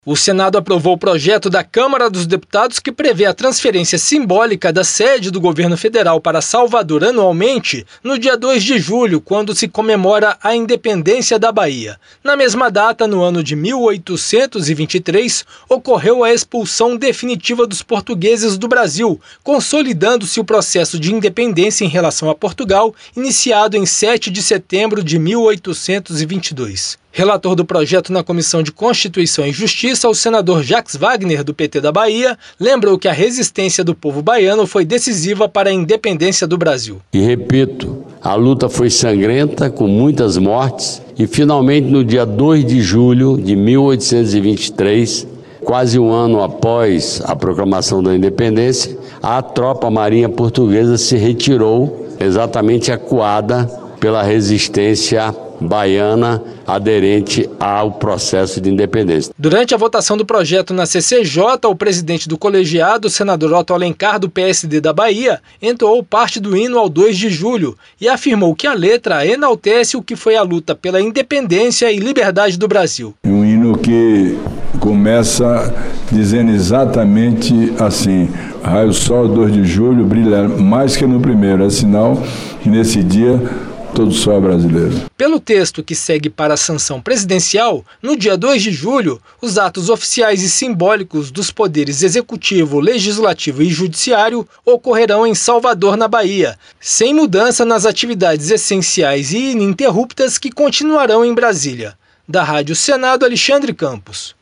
O Senado aprovou o projeto da Câmara dos Deputados que prevê a transferência simbólica da sede do governo federal para Salvador anualmente no dia 2 de julho, quando se comemora a independência da Bahia. Na mesma data, no ano de 1823, ocorreu a expulsão definitiva dos portugueses do Brasil, consolidando-se o processo de independência em relação a Portugal, iniciado em 7 de setembro de 1822. Relator do projeto na Comissão de Constituição e Justiça, o senador Jacques Wagner, do PT da Bahia, lembrou que a resistência do povo baiano foi decisiva para a independência do Brasil. E repito, a luta foi sangrenta, com muitas mortes, e finalmente no dia 2 de julho de 1823, quase um ano após a proclamação da independência, a tropa marinha portuguesa se retirou, exatamente acuada pela resistência baiana aderente ao processo de independência. Durante a votação do projeto na CCJ, o presidente do colegiado, o senador Otto Alencar, do PSD da Bahia, entoou parte do hino ao 2 de julho e afirmou que a letra enaltece o que foi a luta pela independência e liberdade do Brasil. Um hino que começa dizendo exatamente assim: raio sol 2 de julho brilha mais que no primeiro, é sinal que nesse dia todo sol é brasileiro. Pelo texto que segue para a sanção presidencial, no dia 2 de julho, os atos oficiais e simbólicos dos poderes executivo, legislativo e judiciário ocorrerão em Salvador, na Bahia, sem mudança nas atividades essenciais e ininterruptas que continuarão em Brasília. Da Rádio Senado, Alexandre Campos.